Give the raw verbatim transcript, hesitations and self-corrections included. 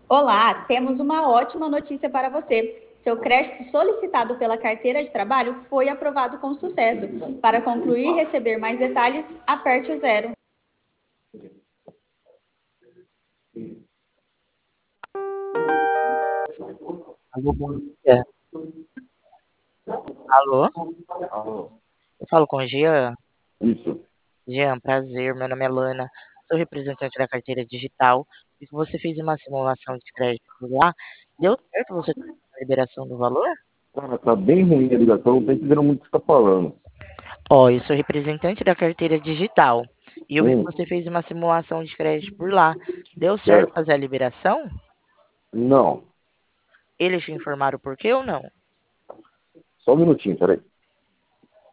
Olá, temos uma ótima notícia para você. Seu crédito solicitado pela carteira de trabalho foi aprovado com sucesso. Para concluir e receber mais detalhes, aperte o zero. Alô, bom dia. Alô? Alô, Eu falo com o Jean. isso. Jean, prazer. Meu nome é Lana. Sou representante da carteira digital. E você fez uma simulação de crédito por lá. Deu certo você ter a liberação do valor? Cara, tá bem ruim a ligação, não tô entendendo muito o que você tá falando. Ó, eu sou representante da carteira digital. E eu vi que Hum, você fez uma simulação de crédito por lá. Deu certo certo. fazer a liberação? Não, Eles te informaram por quê ou não? só um minutinho, peraí.